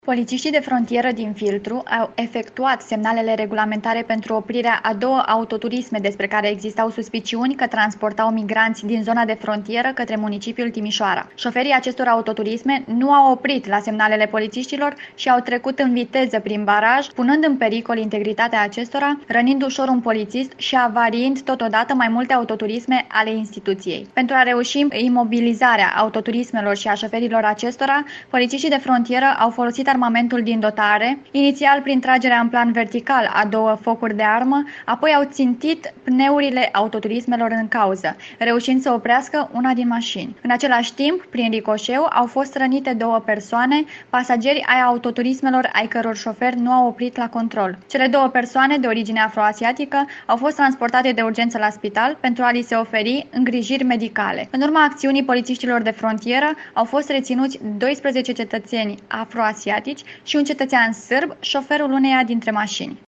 Polițiștii de frontieră din Filtru au efectuat semnalele regulamentare pentru oprirea a două autoturisme despre care existau suspiciuni că transportau migranți din zona de frontieră către municipiul Timișoara. Șoferii acestor autoturisme nu au oprit la semnalele polițiștilor și au trecut în viteză prin baraj, punând în pericol integritatea acestora, rănind ușor un polițist și avariind totodată mai multe autoturisme ale instituției. Pentru a reuși imobilizarea autoturismelor și a șoferilor acestora, polițiștii de frontieră au folosit armamentul din dotare, inițial prin tragerea în plan vertical a două focuri de armă, apoi au țintit pneurile autoturismelor în cauză, reușind să oprească una din mașini. În același timp, prin ricoșeu, au fost rănite două persoane, pasageri ai autoturismelor ai căror șoferi nu au oprit la control. Cele două persoane de origine afroasiatică au fost transportate de urgență la spital pentru a li se oferi îngrijiri medicale. În urma acțiunii polițiștilor de frontieră au fost reținuți 12 cetățeni afroasiatici și un cetățean sârb, șoferul uneia dintre mașini.